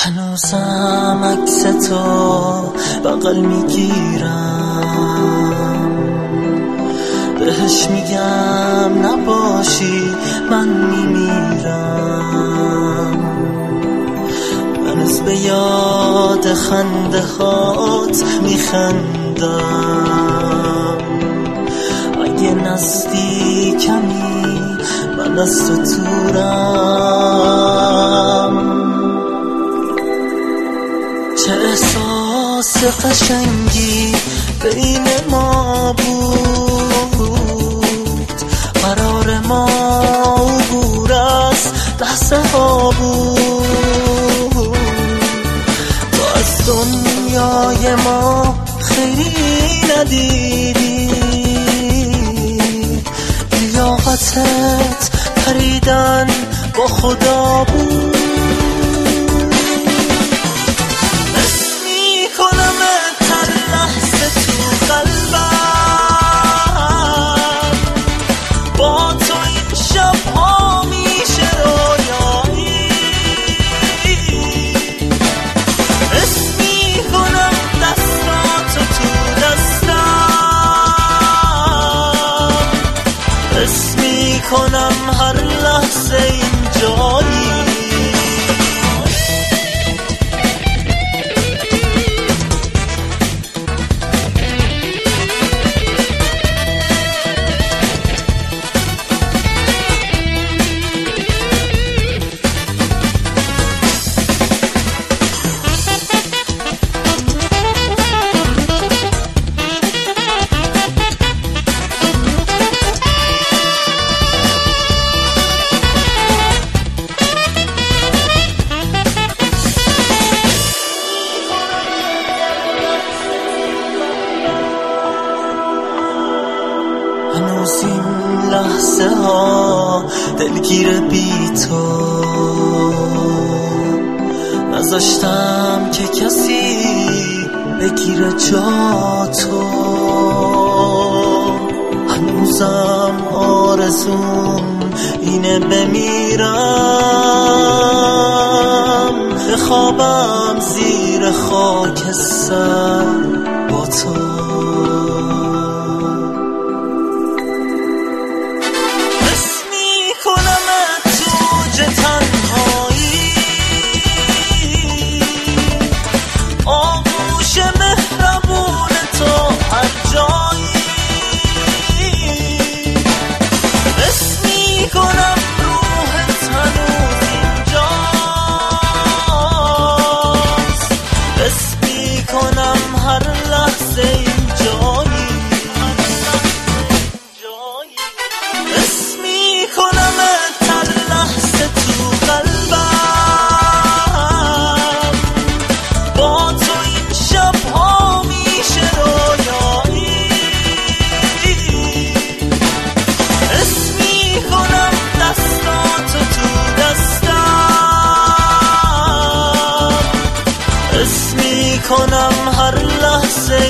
هنوزم عکس تو بغل میگیرم، بهش میگم نباشی من میمیرم. هنوز به یاد خنده هات میخندم، اگه نزدیکمی من از تو دورم. چه احساس قشنگی بین ما بود، قرار ما عبور از لحظه ها بود. تو از دنیای ما خیلی ندیدی، لیاقتت پریدن با خدا بود. کنم هر لحظه اینجایی، هنوز این لحظه ها دلگیر بی تو، نذاشتم که کسی بگیره جا تو. هنوزم آرزوم اینه بمیرم، بخوابم زیر خاکستر با تو. کنم هر لحظه